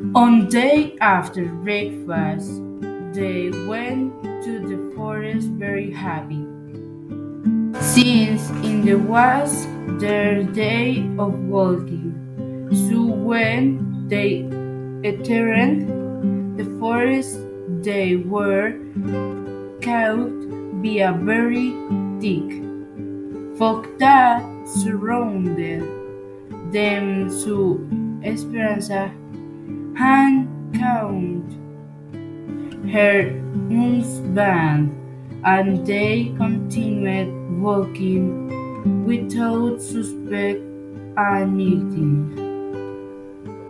On day after breakfast, they went to the forest very happy, since it was their day of walking. So when they entered the forest, they were caught by a very thick fog that surrounded them. So Esperanza had count her husband, and they continued walking without suspect anything.